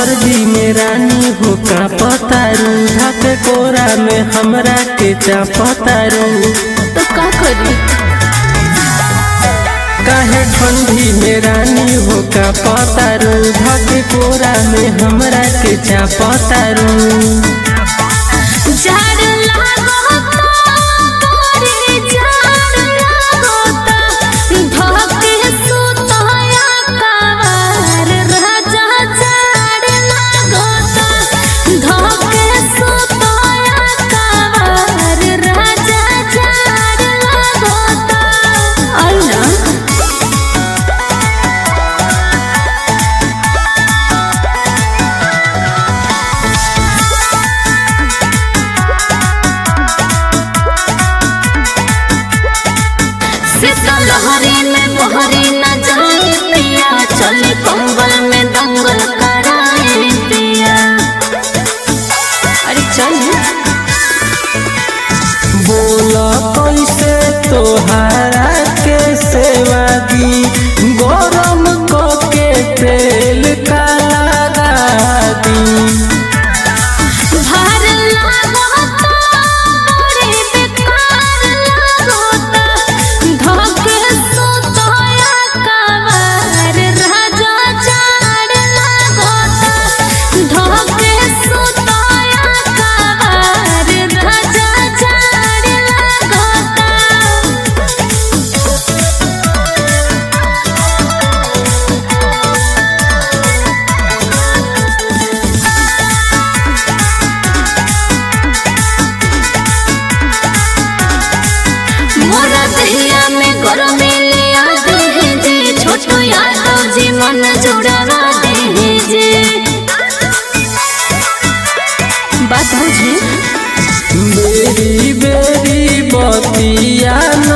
सर्दी में रानी हो का पतारू ढक कोरा में हमरा के चापतारू तो का करी काहे ठंडी में रानी हो का पतारू ढक कोरा में हमरा के चापतारू लहरी में बहरी न जाए पिया चले कंबल में दंगल कराए पिया अरे चल बोला कैसे तोहरा के सेवा दी गरम को के तेल का लगा दी मन जुड़वा दे जे बात बुझी बेरी बेरी बतिया